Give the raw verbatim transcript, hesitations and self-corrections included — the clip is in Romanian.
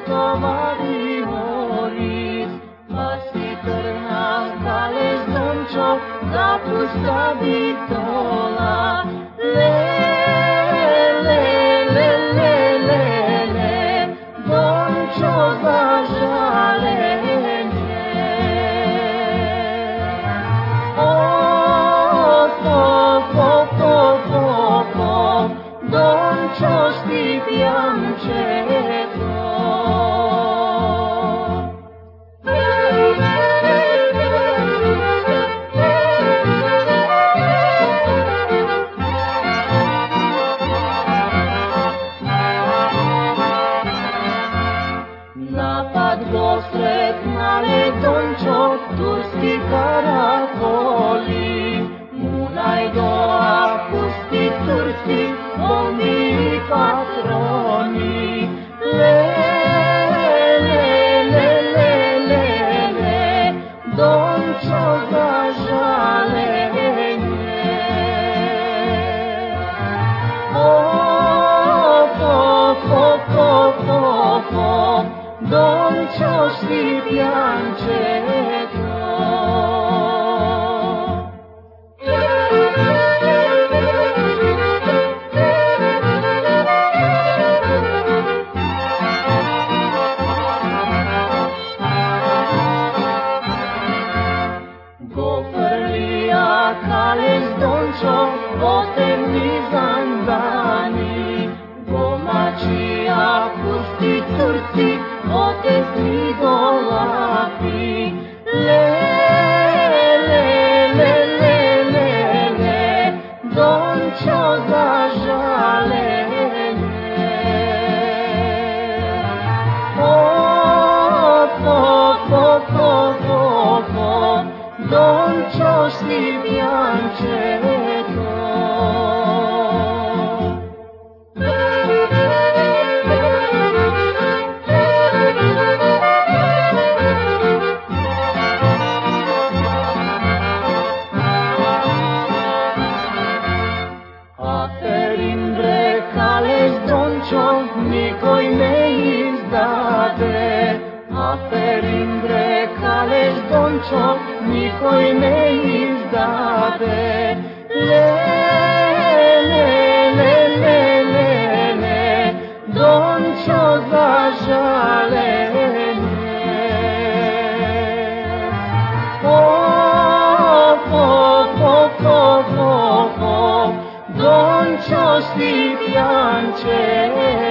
tovari moris, spasiterna kales dončo, zapusta bitola. Le, le, le, le, le, le, dončo za žalenje. O, po, po, po, po, po, dončo sti piančeto. Napad go sretnale dončo, turski karakoli. Munaj do pusti turci, oni patroni. Le, le, le, le, le, le, dončo za žalenje. O, po, po, po, po, po, dončo sti piančeto. Govorlija kales dončo, potemni zandani, domaćija pusti turci, otesni dolapi. Le, le, le, le, le, le, dončo za žalenje. O, po, po, po, po, po, dončo sti piančeto. Aferindre kales dončo, nikoj ne izdade. Aferindre kales dončo, nikoj ne izdade. Le, le, le, le, le, le, dončo za žalenje. O, po, po, po, po, po, dončo sti piančeto.